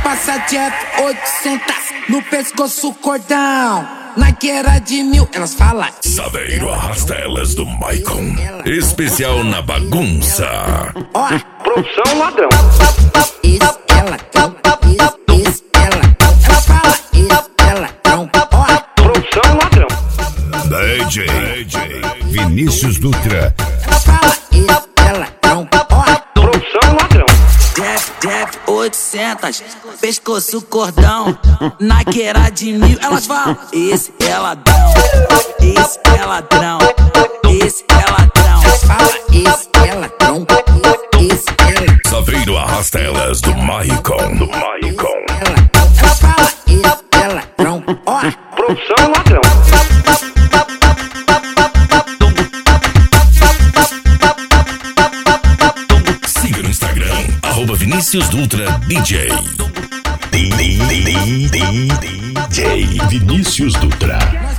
passa de F800 no pescoço cordão. Nike era de 1000, elas falam. Saveiro arrasta elas do Maicon. Especial na bagunça. Ó, Produção ladrão. isso é ladrão, isso é ladrão. Elas falam, isso é ladrão. Ó, Produção ladrão. DJ Vinícius Dutra. elas falam, isso é ladrão. Ó, Produção ladrão. Jeff 800, pescoço cordão. Nike era de 1000, elas falam. Esse é ladrão, esse é ladrão, esse é ladrão. Elas falam, esse é ladrão, esse é ladrão. Saveiro arrasta elas do Maicon. Elas falam, esse é ladrão. Ó, Produção ladrão. Siga no Instagram, @Vinícius Dutra DJ. DJ Vinícius Dutra.